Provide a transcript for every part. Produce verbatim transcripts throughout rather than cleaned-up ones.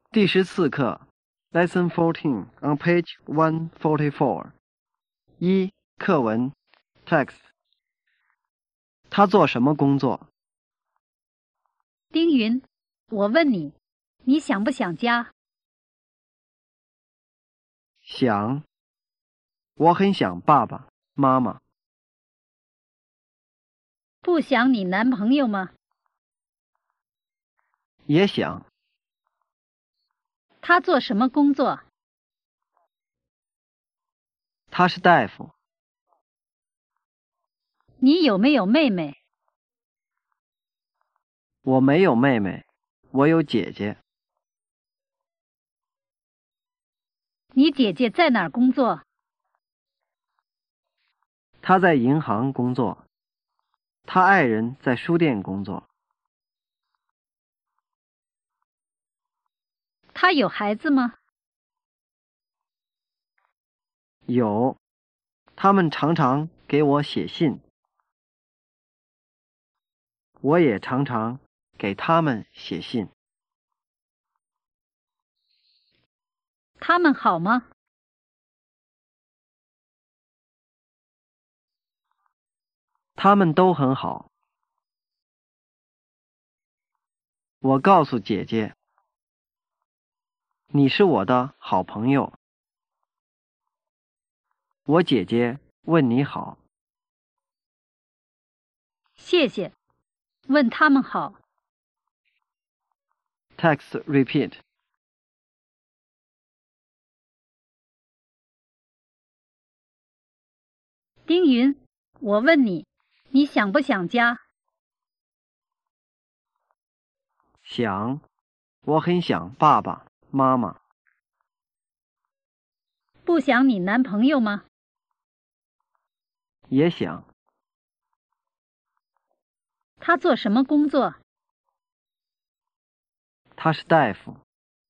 第十四课 Lesson fourteen on page one forty-four 一课文 Text 他做什么工作？ 丁云，我问你，你想不想家？ 想，我很想爸爸妈妈。 不想你男朋友吗？ 也想。 他做什么工作？ 他是大夫。 你有没有妹妹？ 我没有妹妹，我有姐姐。 你姐姐在哪儿工作？ 她在银行工作。她爱人在书店工作。 他有孩子吗？ 有，他们常常给我写信。我也常常给他们写信。 他们好吗？ 他们都很好。我告诉姐姐，你是我的好朋友。我姐姐问你好。 谢谢，问他们好。 Text repeat 丁云，我问你，你想不想家？ 想，我很想爸爸妈妈。 不想你男朋友吗？ 也想。 他做什么工作？ 他是大夫。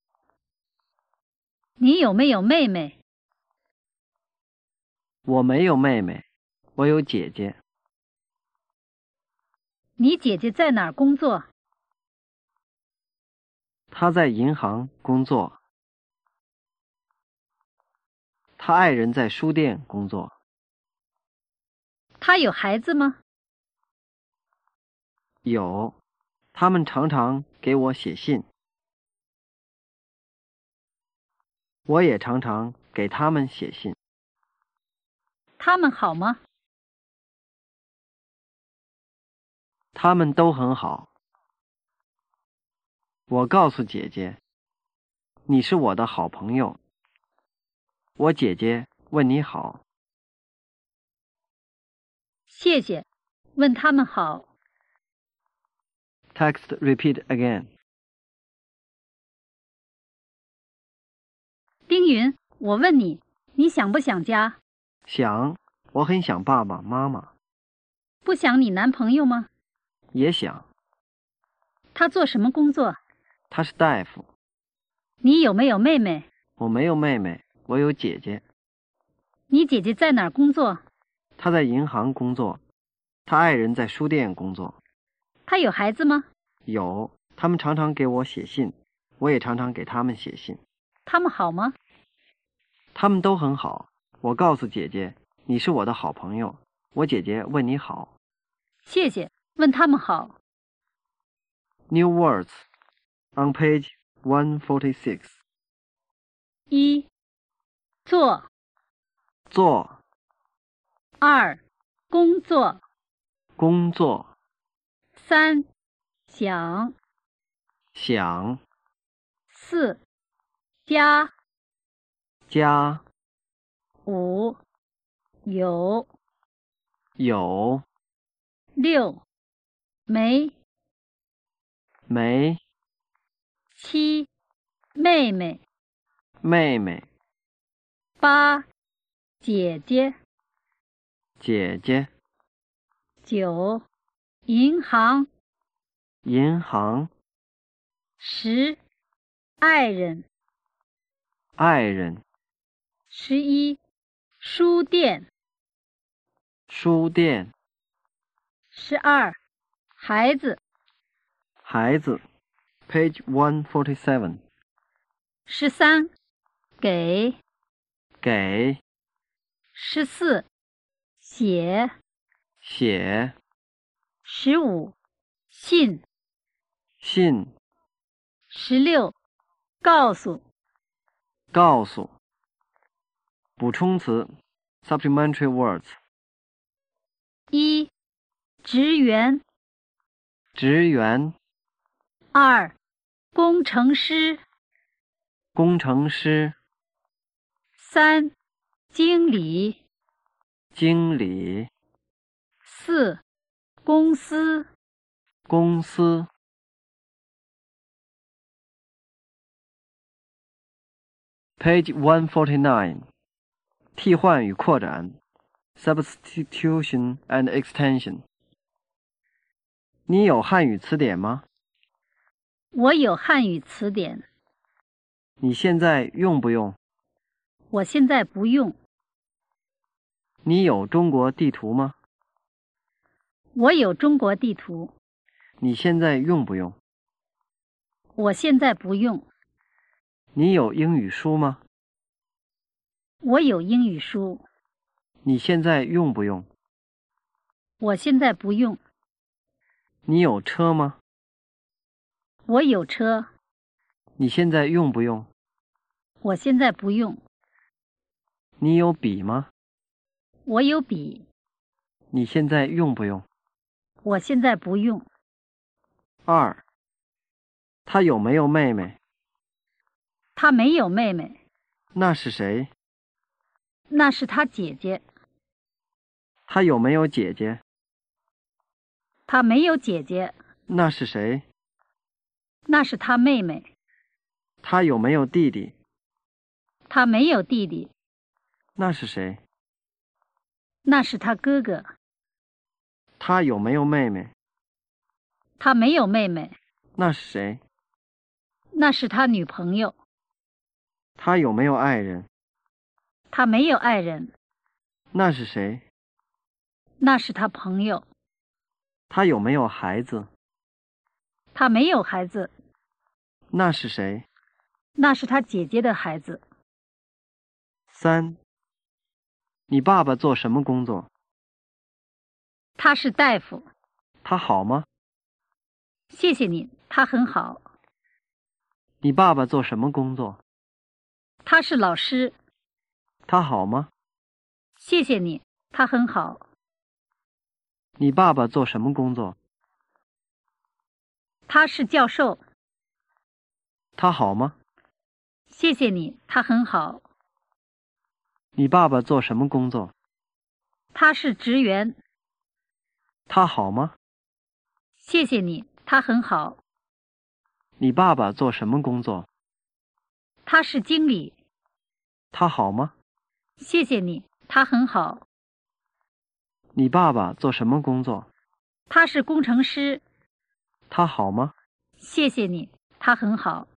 你有没有妹妹？ 我没有妹妹，我有姐姐。 你姐姐在哪儿工作？ 她在银行工作。她爱人在书店工作。 她有孩子吗？ 有，他们常常给我写信。我也常常给他们写信。 他们好吗？ 他们都很好。我告诉姐姐，你是我的好朋友。我姐姐问你好。 谢谢，问他们好。 Text repeat again 丁云，我问你，你想不想家？ 想，我很想爸爸妈妈。 不想你男朋友吗？ 也想。 他做什么工作？ 他是大夫。 你有没有妹妹？ 我没有妹妹，我有姐姐。 你姐姐在哪儿工作？ 她在银行工作。她爱人在书店工作。 她有孩子吗？ 有，他们常常给我写信，我也常常给他们写信。 他们好吗？ 他们都很好。我告诉姐姐，你是我的好朋友。我姐姐问你好。 谢谢，问他们好。 New words on page one forty-six 一，做。 做。 二，工作。 工作。 三，想。 想。 四，家。 家。 五，有。 有。 六，没。 没。 七，妹妹。 妹妹。 八，姐姐。 姐姐。 九，银行。 银行。 十，爱人。 爱人。 十一，书店。 书店。 十二，孩子。 孩子 page one forty-seven 十三，给。 给。 十四，写。 写。 十五，信。 信。 十六，告诉。 告诉。补充词 supplementary words。 一，职员。 职员。 二，工程师。 工程师。 三，经理。 经理。 四，公司。 公司。Page one forty-nine 替换与扩展 Substitution and Extension。 你有汉语词典吗？ 我有汉语词典。 你现在用不用？ 我现在不用。 你有中国地图吗？ 我有中国地图。 你现在用不用？ 我现在不用。 你有英语书吗？ 我有英语书。 你现在用不用？ 我现在不用。 你有车吗？ 我有车。 你现在用不用？ 我现在不用。 你有笔吗？ 我有笔。 你现在用不用？ 我现在不用。 二，他有没有妹妹？ 他没有妹妹。 那是谁？ 那是他姐姐。 他有没有姐姐？ 他没有姐姐。 那是谁？ 那是他妹妹。 他有没有弟弟？ 他没有弟弟。 那是谁？ 那是他哥哥。 他有没有妹妹？ 他没有妹妹。 那是谁？ 那是他女朋友。 他有没有爱人？ 他没有爱人。 那是谁？ 那是他朋友。 他有没有孩子？ 他没有孩子。 那是谁？ 那是他姐姐的孩子。 三，你爸爸做什么工作？ 他是大夫。 他好吗？ 谢谢你，他很好。 你爸爸做什么工作？ 他是老师。 他好吗？ 谢谢你，他很好。 你爸爸做什么工作？ 他是教授。 他好吗？ 谢谢你，他很好。 你爸爸做什么工作？ 他是职员。 他好吗？ 谢谢你，他很好。 你爸爸做什么工作？ 他是经理。 他好吗？ 谢谢你，他很好。 你爸爸做什么工作？ 他是工程师。 他好吗？ 谢谢你，他很好。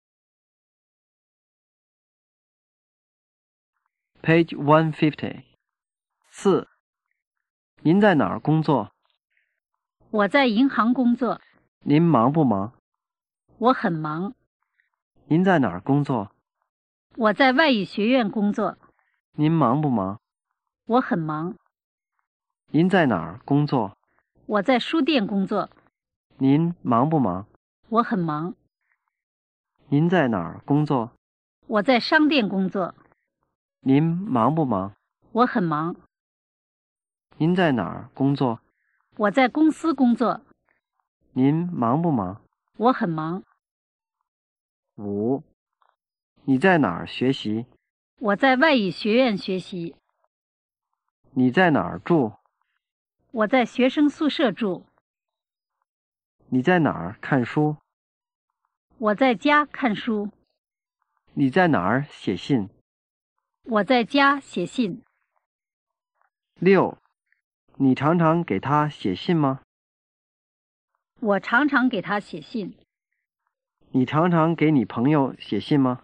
Page one fifty 四，您在哪儿工作？ 我在银行工作。 您忙不忙？ 我很忙。 您在哪儿工作？ 我在外语学院工作。 您忙不忙？ 我很忙。 您在哪儿工作？ 我在书店工作。 您忙不忙？ 我很忙。 您在哪儿工作？ 我在商店工作。 您忙不忙？ 我很忙。 您在哪儿工作？ 我在公司工作。 您忙不忙？ 我很忙。 五，你在哪儿学习？ 我在外语学院学习。 你在哪儿住？ 我在学生宿舍住。 你在哪儿看书？ 我在家看书。 你在哪儿写信？ 我在家写信。 六，你常常给他写信吗？ 我常常给他写信。 你常常给你朋友写信吗？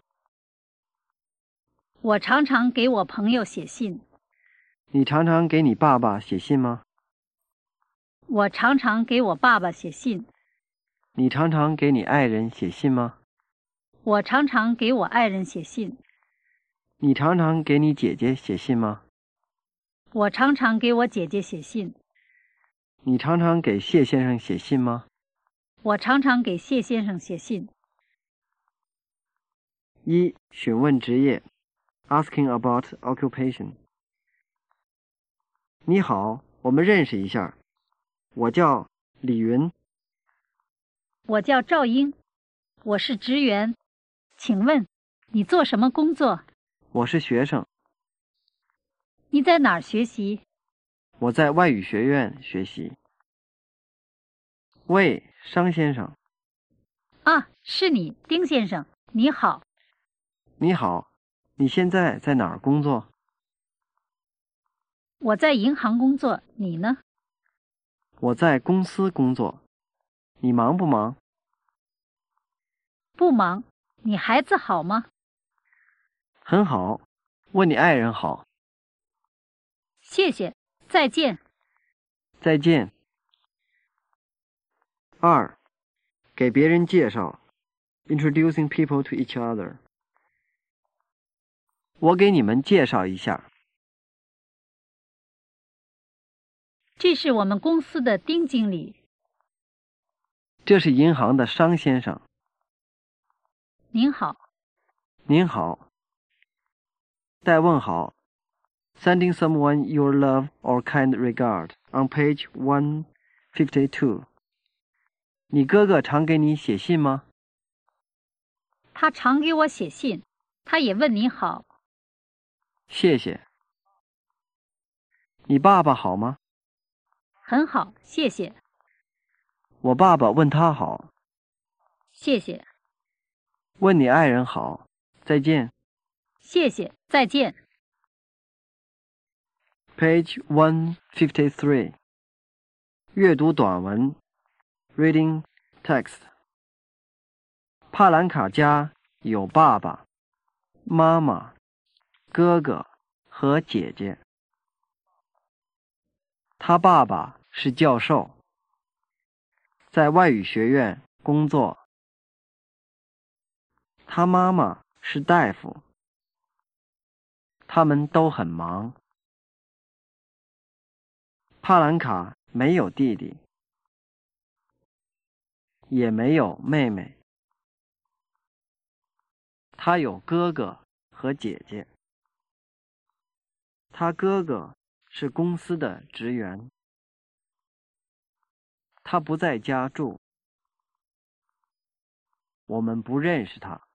我常常给我朋友写信。 你常常给你爸爸写信吗？ 我常常给我爸爸写信。 你常常给你爱人写信吗？ 我常常给我爱人写信。 你常常给你姐姐写信吗？ 我常常给我姐姐写信。 你常常给谢先生写信吗？ 我常常给谢先生写信。 一、询问职业 ，asking about occupation。你好，我们认识一下，我叫李云。 我叫赵英，我是职员，请问你做什么工作？ 我是学生， 你在哪儿学习？ 我在外语学院学习。喂，商先生。 啊，是你，丁先生，你好。 你好，你现在在哪儿工作？ 我在银行工作，你呢？ 我在公司工作。你忙不忙？ 不忙。你孩子好吗？ 很好。问你爱人好。 谢谢，再见。 再见。二，给别人介绍 ，introducing people to each other。我给你们介绍一下， 这是我们公司的丁经理。 这是银行的商先生。 您好。 您好。带问好 ，sending someone your love or kind regard on page one fifty-two。你哥哥常给你写信吗？ 他常给我写信，他也问你好。 谢谢。你爸爸好吗？ 很好，谢谢。 我爸爸问他好。 谢谢。 问你爱人好。再见。 谢谢，再见。 Page one fifty-three。阅读短文 ，reading text。帕兰卡家有爸爸妈妈、哥哥和姐姐。他爸爸是教授，在外语学院工作。他妈妈是大夫，他们都很忙。帕兰卡没有弟弟，也没有妹妹。他有哥哥和姐姐。他哥哥是公司的职员。他不在家住，我们不认识他。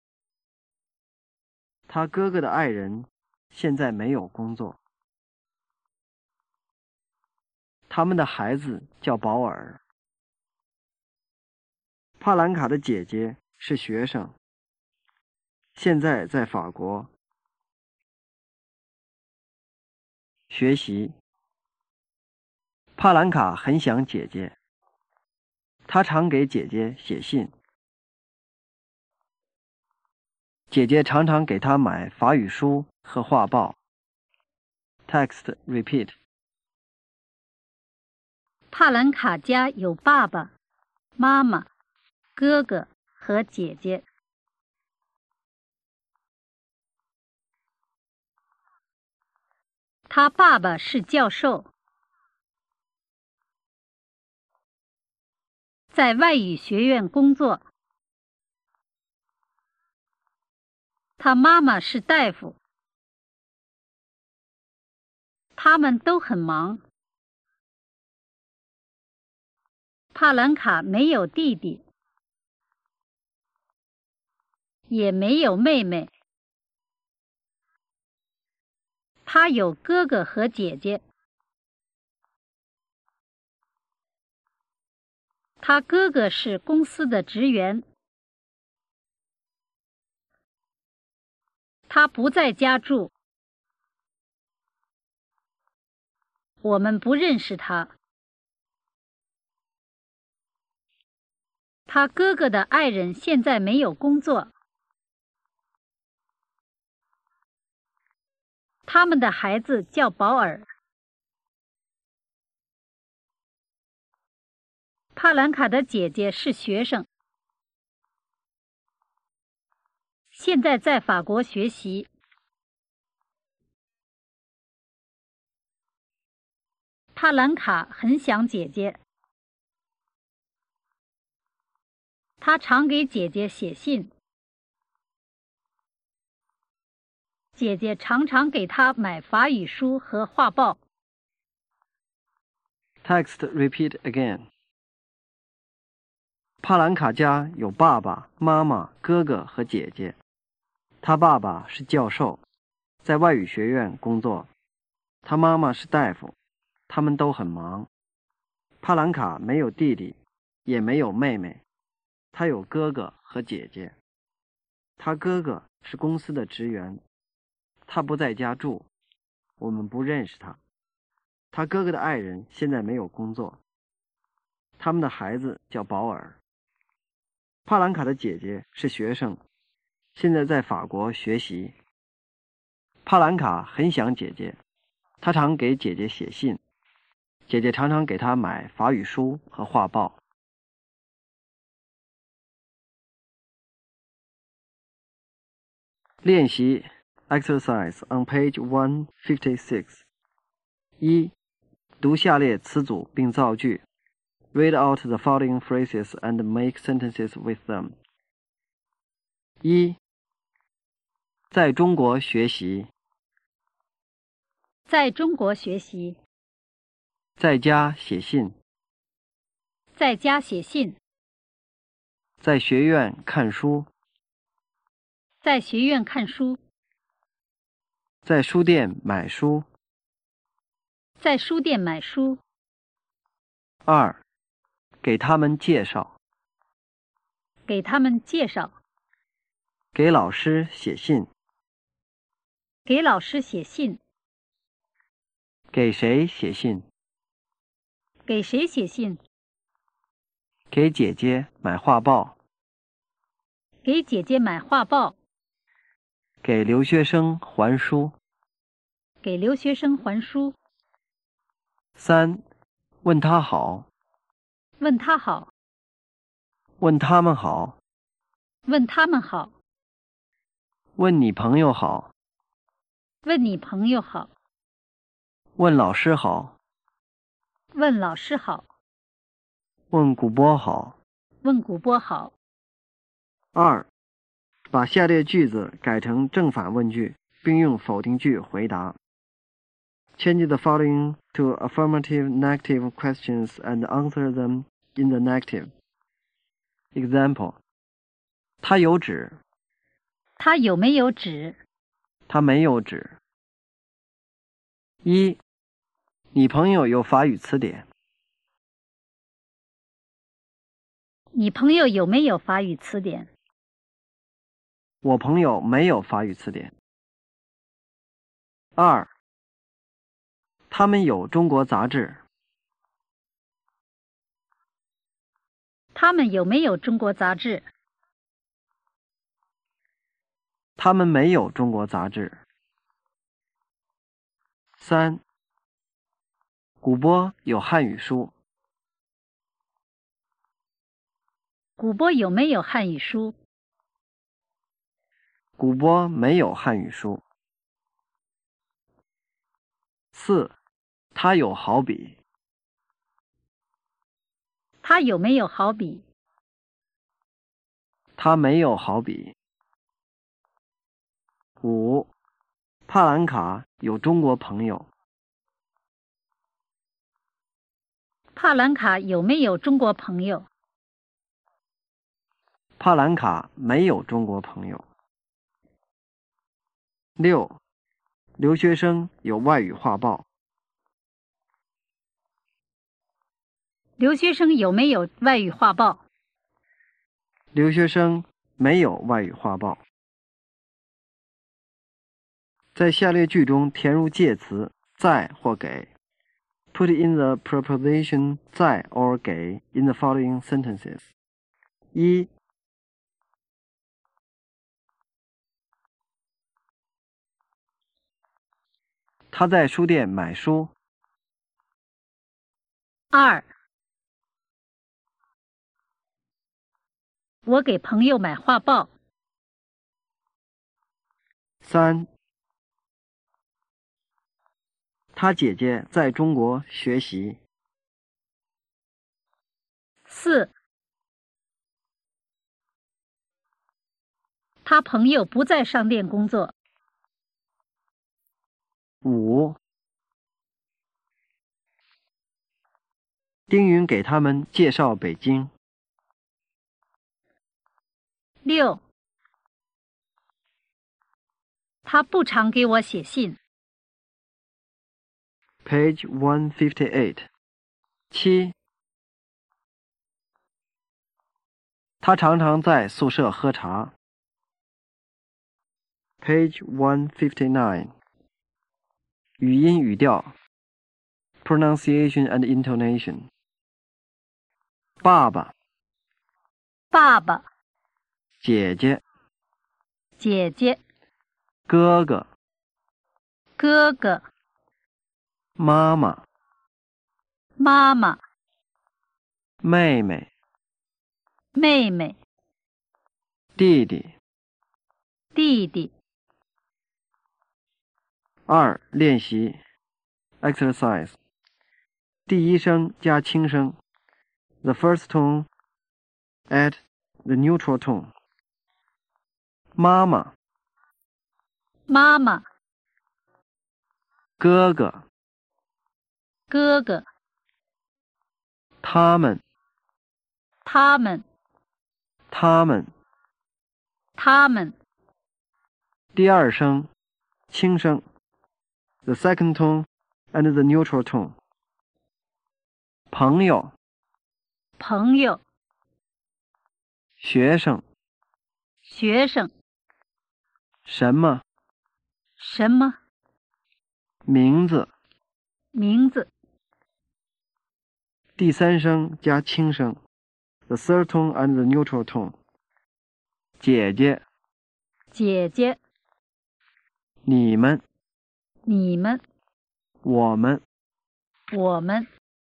他哥哥的爱人现在没有工作。他们的孩子叫保尔。帕兰卡的姐姐是学生，现在在法国学习。帕兰卡很想姐姐，他常给姐姐写信。姐姐常常给他买法语书和画报。Text repeat。 帕兰卡家有爸爸妈妈、哥哥和姐姐。他爸爸是教授，在外语学院工作。他妈妈是大夫，他们都很忙。帕兰卡没有弟弟，也没有妹妹。他有哥哥和姐姐。他哥哥是公司的职员。他不在家住，我们不认识他。他哥哥的爱人现在没有工作。他们的孩子叫保尔。帕兰卡的姐姐是学生。 现在在法国学习。帕兰卡很想姐姐，他常给姐姐写信。姐姐常常给他买法语书和画报。 Text repeat again. 帕兰卡家有爸爸妈妈、哥哥和姐姐。他爸爸是教授，在外语学院工作。他妈妈是大夫，他们都很忙。帕兰卡没有弟弟，也没有妹妹，他有哥哥和姐姐。他哥哥是公司的职员，他不在家住，我们不认识他。他哥哥的爱人现在没有工作。他们的孩子叫保尔。帕兰卡的姐姐是学生，现在在法国学习。帕兰卡很想姐姐，他常给姐姐写信，姐姐常常给他买法语书和画报。练习 Exercise on page one fifty-six. 一、读下列词组并造句。Read out the following phrases and make sentences with them. 一、在中国学习。 在中国学习。 在家写信。 在家写信。 在学院看书。 在学院看书。 在书店买书。 在书店买书。 二、给他们介绍。 给他们介绍。 给老师写信。 给老师写信。 给谁写信？ 给谁写信？ 给姐姐买画报。 给姐姐买画报。 给留学生还书。 给留学生还书。 三、问他好。 问他好。 问他们好。 问他们好。 问你朋友好。 问你朋友好。 问老师好。 问老师好。 问古波好。 问古波好。 二、把下列句子改成正反问句，并用否定句回答。Change the following to affirmative negative questions and answer them in the negative. Example: 他有纸。 他有没有纸？ 他没有纸。一、你朋友有法语词典。 你朋友有没有法语词典？ 我朋友没有法语词典。二、他们有中国杂志。 他们有没有中国杂志？ 他们没有中国杂志。三、古波有汉语书。 古波有没有汉语书？ 古波没有汉语书。四、他有好笔。 他有没有好笔？ 他没有好笔。五、帕兰卡有中国朋友。 帕兰卡有没有中国朋友？ 帕兰卡没有中国朋友。六、留学生有外语画报。 留学生有没有外语画报？ 留学生没有外语画报。在下列句中填入介词在或给。Put in the preposition 在 or 给 in the following sentences. 一、他在书店买书。 二、我给朋友买画报。 三，他姐姐在中国学习。 四，他朋友不在商店工作。 五，丁云给他们介绍北京。 六，他不常给我写信。 Page one fifty-eight。七，他常常在宿舍喝茶。Page one fifty-nine。语音语调 pronunciation and intonation。爸爸， 爸爸， 姐姐， 姐姐， 哥哥， 哥哥， 妈妈， 妈妈， 妹妹， 妹妹， 弟弟。 弟弟。 二，练习 exercise。第一声加轻声 the first tone add the neutral tone。妈妈， 妈妈， 哥哥， 哥哥， 他们， 他们， 他们。 他们。 第二声轻声 the second tone and the neutral tone。朋友， 朋友， 学生， 学生， 什么， 什么， 名字。 名字。 第三声加轻声 the third tone and the neutral tone。姐姐， 姐姐， 你们， 你们， 我们。 我们。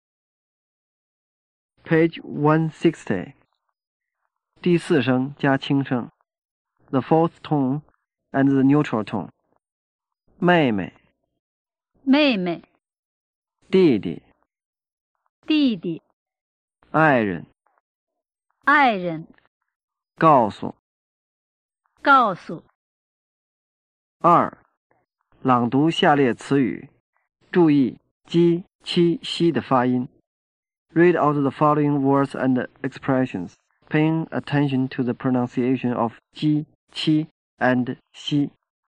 Page one sixty。第四声加轻声 the fourth tone and the neutral tone。妹妹， 妹妹， 弟弟， 弟弟， 爱人， 爱人， 告诉。 告诉。 二，朗读下列词语，注意鸡、七、西的发音。Read out the following words and expressions, paying attention to the pronunciation of 鸡、七 and 西。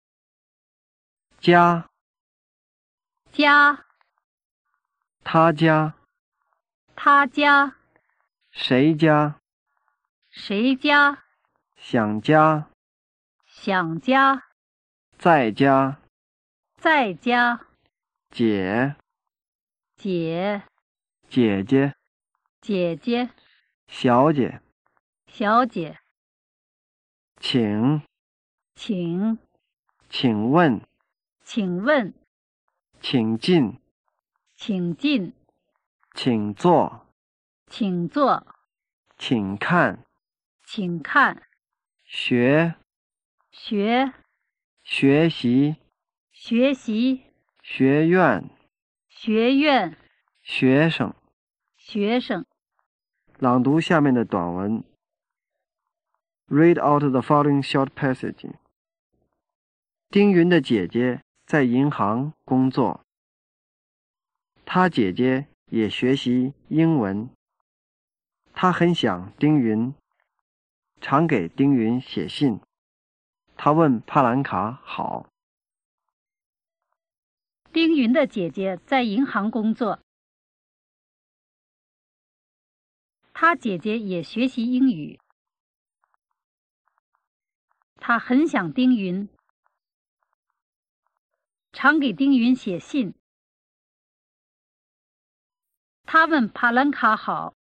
家， 家， 他家， 他家， 谁家， 谁家， 想家， 想家， 在家， 在家， 姐， 姐， 姐姐， 姐姐， 小姐， 小姐， 请， 请， 请问， 请问， 请进， 请进， 请坐， 请坐， 请看， 请看， 学， 学， 学习， 学习， 学院， 学院， 学生。 学生。 朗读下面的短文。Read out the following short passage。丁云的姐姐在银行工作，她姐姐也学习英文。她很想丁云，常给丁云写信。她问帕兰卡好。 丁云的姐姐在银行工作，她姐姐也学习英语。她很想丁云，常给丁云写信。她问帕兰卡好。